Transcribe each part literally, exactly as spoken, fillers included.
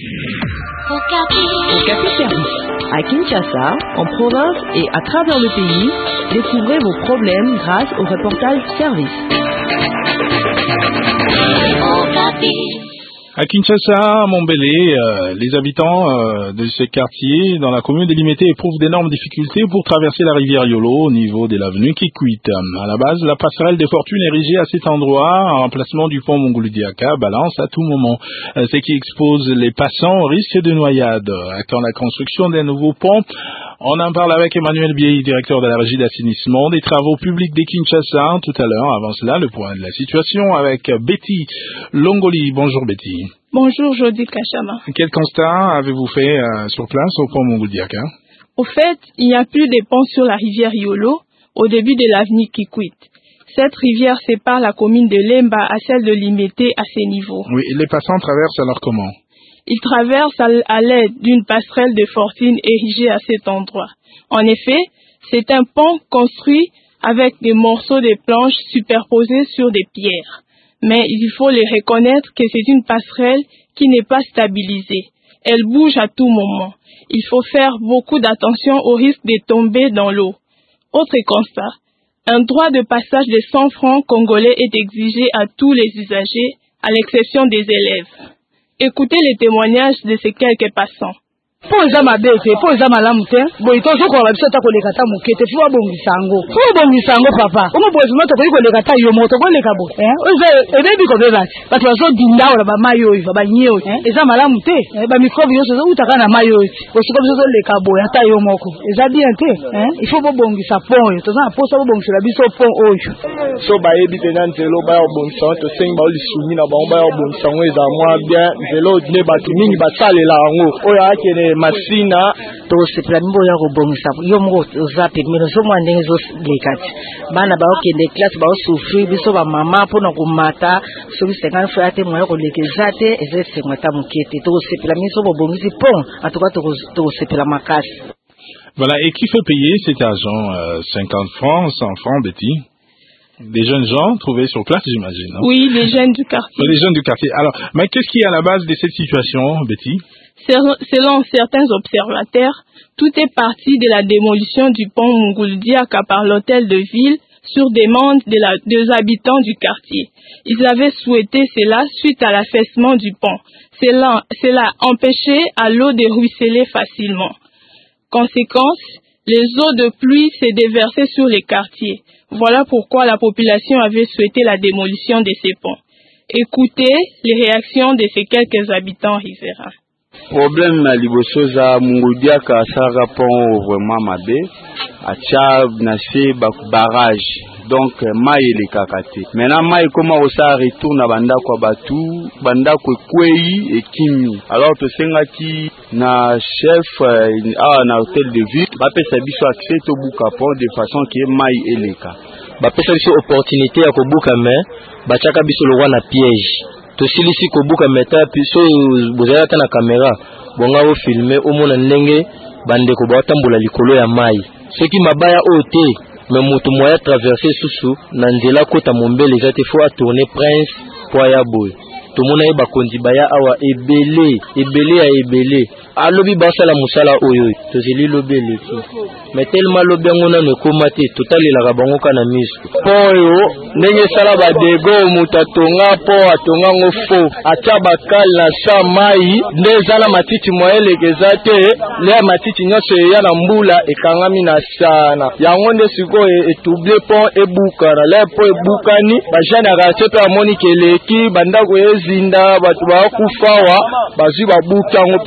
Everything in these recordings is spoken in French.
Okapi Service. À Kinshasa, en province et à travers le pays, découvrez vos problèmes grâce au reportage Service. À Kinshasa, à Montbelé, euh, les habitants euh, de ce quartier dans la commune délimitée éprouvent d'énormes difficultés pour traverser la rivière Yolo au niveau de l'avenue Kikwit. À la base, la passerelle des fortunes érigée à cet endroit, en emplacement du pont Mongouloudiaka, balance à tout moment, euh, ce qui expose les passants au risque de noyade. Quand la construction d'un nouveau pont, on en parle avec Emmanuel Biei, directeur de la régie d'assainissement des travaux publics de Kinshasa. Tout à l'heure, avant cela, le point de la situation avec Betty Longoli. Bonjour Betty. Bonjour Jody Kachama. Quel constat avez-vous fait euh, sur place au pont Mongouloudiaka? Au fait, il n'y a plus de pont sur la rivière Yolo au début de l'avenue Kikwit. Cette rivière sépare la commune de Lemba à celle de Limete à ces niveaux. Oui, et les passants traversent alors comment? Ils traversent à l'aide d'une passerelle de fortune érigée à cet endroit. En effet, c'est un pont construit avec des morceaux de planches superposés sur des pierres. Mais il faut le reconnaître que c'est une passerelle qui n'est pas stabilisée. Elle bouge à tout moment. Il faut faire beaucoup d'attention au risque de tomber dans l'eau. Autre constat, un droit de passage de cent francs congolais est exigé à tous les usagers, à l'exception des élèves. Écoutez les témoignages de ces quelques passants. Po za mabete, po za malamu te. Boy to so ko la bisota ko le kata mukete fiwa bongisa ngo. Fiwa bongisa ngo papa. Omo boy moto ko le kata yo moto ko le kabo. Eh? Oze ebebi ko beba. Batu bazo dinda ola ba mayo iva ba nyeo. Eh? Eza malamu te. Eh, ba microbe yo so utaka na mayo. Osiko biso le kabo ata yo moko. Eza bien te. Eh? Il faut bo bongisa pon yo. To za po so bo bongisa biso pon oyo. So ba ebi tenante lo ba bongisa to sing ba oli sumi na ba ba bongisa ngo eza mwa bien. Zelo ne batu mingi ba sale la ngo. Oya akene masina to seplambo ya robongisa yo mo za permis zo mo ndenge zo lekati bana ba okende classe ba osufri biso ba mama pona kumata so bi cinquante fois te mo ya ko lekezate ezese ngata mukete to seplamiso bobongisi pon atuka to to sepla makasi. Voilà, et qui fait payer cet argent euh, cinquante francs, cent francs, Betty? Des jeunes gens trouvés sur place, j'imagine, non? Oui, les jeunes du quartier. Les jeunes du quartier. Alors, mais qu'est-ce qui est à la base de cette situation, Betty? Selon certains observateurs, tout est parti de la démolition du pont Mongouloudiaka par l'hôtel de ville sur demande de la, des habitants du quartier. Ils avaient souhaité cela suite à l'affaissement du pont. Cela, cela empêchait à l'eau de ruisseler facilement. Conséquence, les eaux de pluie se déversaient sur les quartiers. Voilà pourquoi la population avait souhaité la démolition de ces ponts. Écoutez les réactions de ces quelques habitants riverains. Problème na liboso za Mongouloudiaka sara pont vraiment mabe acha na se barrage donc mai le kakate maintenant mai comment ça retourne banda kwa batu banda kwa kwei et kimi alors to sengaki na chef a na hôtel de ville ba pesa biso accès to buka pont de façon que mai eleka ba pesa biso opportunité ya ko buka mais ba chaka biso lo na piège. Tosilisi kobuka meta piso bozala ta na kamera bonga o filmer o mona ndenge bande ko batambola likolo ya mai soki mabaya ote me mutu moya traverser susu na nzela kota Mombele zate fo a tourner prince po ya boy to mona e bakonzi baya awa ebele ebele ya ebele alobi basala musala oyo tozeli lobele ki mais tellement lobengo na ne komate totalela ka bango kana miso poyo ndenge sala ba dego mutatonga po atonga ngofo acha bakal na sa mai ndezala matiti moyele kezate le matiti nyoso ya na mbula ekangami na sana yango nde siko etouble pont ebuka na le po ebukani ba jana ka tsepe amoni keleki bandako ezinda batu ba kufawa bazui babuka ngo.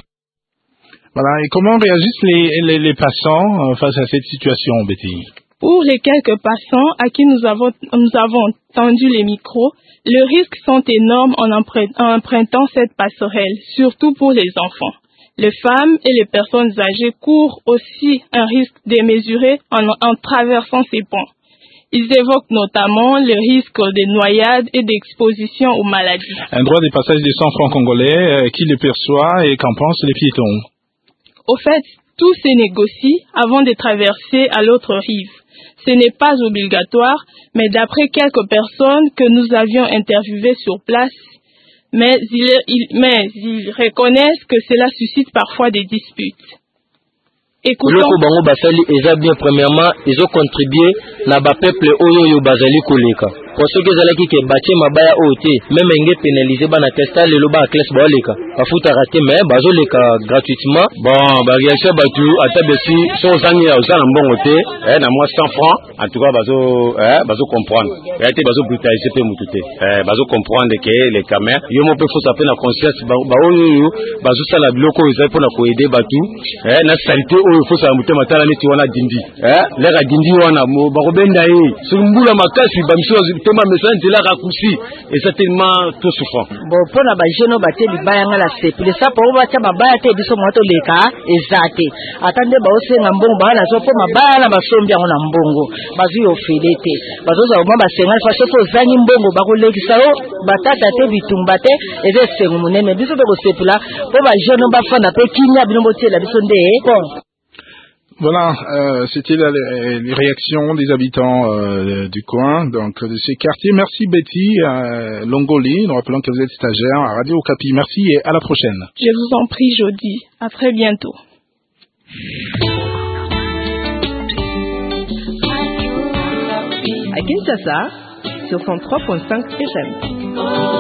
Voilà, et comment réagissent les, les, les passants euh, face à cette situation, Betty? Pour les quelques passants à qui nous avons, nous avons tendu les micros, les risques sont énormes en, en empruntant cette passerelle, surtout pour les enfants. Les femmes et les personnes âgées courent aussi un risque démesuré en, en traversant ces ponts. Ils évoquent notamment le risque de noyade et d'exposition aux maladies. Un droit de passage de cent francs congolais, euh, qui le perçoit et qu'en pensent les piétons? Au fait, tout se négocie avant de traverser à l'autre rive. Ce n'est pas obligatoire, mais d'après quelques personnes que nous avions interviewées sur place, mais ils, ils, mais ils reconnaissent que cela suscite parfois des disputes. Écoutons. Loko bango basali eza bien premièrement, ils ont contribué na ba peuple oyo yo bazali koleka. Pour ceux qui zalaki ke batie mabaya ote, même enge pénaliser bana testa lelo ba classe ba leka. Ba futa raté mais bazo leka gratuitement. Bon, ba réaction batu atabesi so zangi ya usana mbongo te, eh na moi cent francs, en tout cas bazo eh bazo comprendre. Et été bazo brutaliser pe mutute. Eh bazo comprendre que les caméras, yo mo pe faut s'appeler la conscience ba oyo bazo sala biloko eza pour na ko aider batu. Eh na salité il faut ça muté matala neti wana dindi eh lera dindi wana ba ko benda yi sumbula makasi ba miso tema message la raccourci et c'est tellement tout souffrant bon pour na ba jeune ba te libaya ngala sepile ça pour ba ta mabaya te biso moto leka ezate atande ba osenga mbongo ba na so po mabaya na basombi yango na mbongo bazu yo felete bazoza o ba senga fa so po zangi mbongo ba ko lekisa o batata te bitumba te eze sengo munene biso be ko sepila po ba jeune ba fana pe kinya bino botela biso nde bon. Voilà, euh, c'était la, les réactions des habitants euh, du coin, donc de ces quartiers. Merci Betty euh, Longoli, nous rappelons que vous êtes stagiaire à Radio Okapi. Merci et à la prochaine. Je vous en prie, Jody. À très bientôt. À Kinshasa, sur cent trois virgule cinq F M.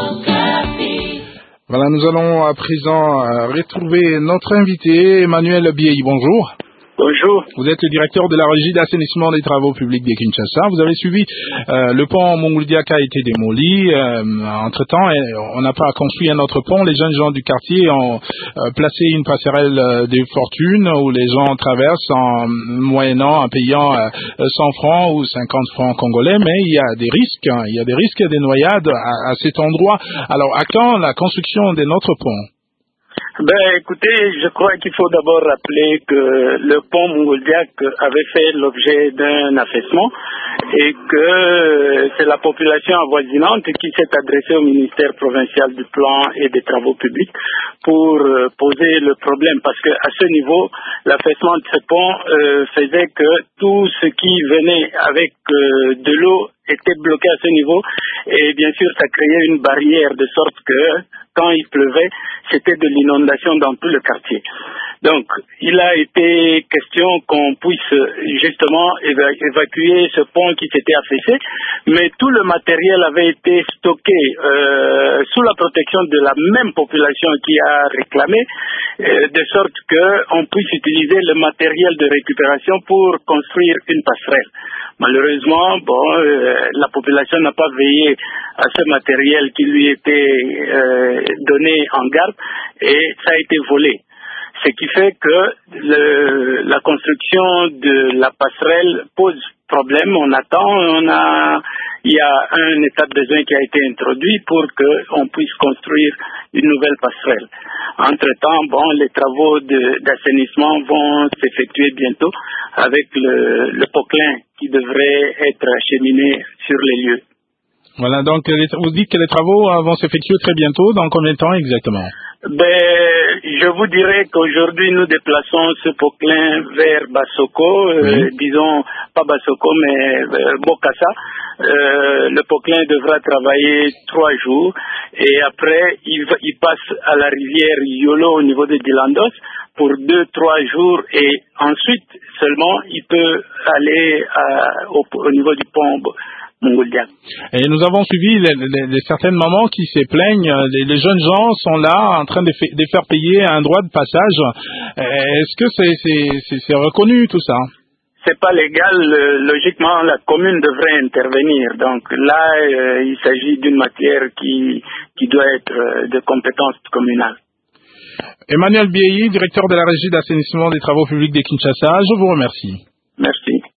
Voilà, nous allons à présent euh, retrouver notre invité, Emmanuel Biei. Bonjour. Bonjour. Vous êtes le directeur de la régie d'assainissement des travaux publics de Kinshasa. Vous avez suivi euh, le pont Monguldia qui a été démoli. Euh, entre-temps, on n'a pas construit un autre pont. Les jeunes gens du quartier ont euh, placé une passerelle euh, de fortune où les gens traversent en moyennant, en payant euh, cent francs ou cinquante francs congolais. Mais il y a des risques. Hein, il y a des risques de noyade à, à cet endroit. Alors, à quand la construction de notre pont? Ben, écoutez, je crois qu'il faut d'abord rappeler que le pont Mongoldiac avait fait l'objet d'un affaissement et que c'est la population avoisinante qui s'est adressée au ministère provincial du plan et des travaux publics pour euh, poser le problème parce que à ce niveau, l'affaissement de ce pont euh, faisait que tout ce qui venait avec euh, de l'eau était bloqué à ce niveau et bien sûr ça créait une barrière de sorte que quand il pleuvait, c'était de l'inondation dans tout le quartier. Donc, il a été question qu'on puisse justement éva- évacuer ce pont qui s'était affaissé, mais tout le matériel avait été stocké euh, sous la protection de la même population qui a réclamé, euh, de sorte qu'on puisse utiliser le matériel de récupération pour construire une passerelle. Malheureusement, bon, euh, la population n'a pas veillé à ce matériel qui lui était euh, donné en garde et ça a été volé. Ce qui fait que le, la construction de la passerelle pose problème. On attend, on a, il y a un état de besoin qui a été introduit pour qu'on puisse construire une nouvelle passerelle. Entre-temps, bon, les travaux de, d'assainissement vont s'effectuer bientôt avec le, le poclin qui devrait être acheminé sur les lieux. Voilà, donc les, vous dites que les travaux euh, vont s'effectuer très bientôt. Dans combien de temps exactement? Ben, je vous dirais qu'aujourd'hui nous déplaçons ce poclin vers Bassoko, euh, oui. disons pas Bassoko mais euh, Bokassa. Euh, le poclin devra travailler trois jours et après il, va, il passe à la rivière Yolo au niveau de Dilandos pour deux trois jours et ensuite seulement il peut aller à, au, au niveau du pont Mongoldiac. Et nous avons suivi les, les, les certaines mamans qui se plaignent. Les, les jeunes gens sont là en train de, fa- de faire payer un droit de passage. Est-ce que c'est, c'est, c'est, c'est reconnu tout ça? C'est pas légal. Logiquement, la commune devrait intervenir. Donc là, euh, il s'agit d'une matière qui, qui doit être de compétence communale. Emmanuel Biei, directeur de la régie d'assainissement des travaux publics de Kinshasa, je vous remercie. Merci.